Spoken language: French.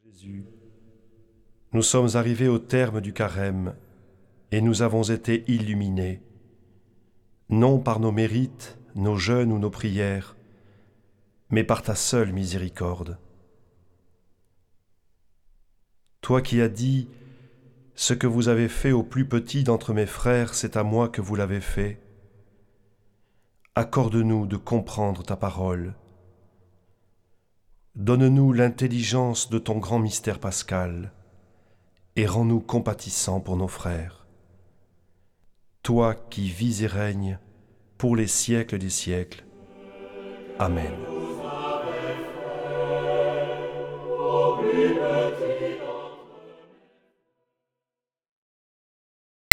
Jésus, nous sommes arrivés au terme du carême et nous avons été illuminés, non par nos mérites, nos jeûnes ou nos prières, mais par ta seule miséricorde. Toi qui as dit « Ce que vous avez fait au plus petit d'entre mes frères, c'est à moi que vous l'avez fait », accorde-nous de comprendre ta parole. Donne-nous l'intelligence de ton grand mystère pascal et rends-nous compatissants pour nos frères. Toi qui vis et règnes pour les siècles des siècles. Amen.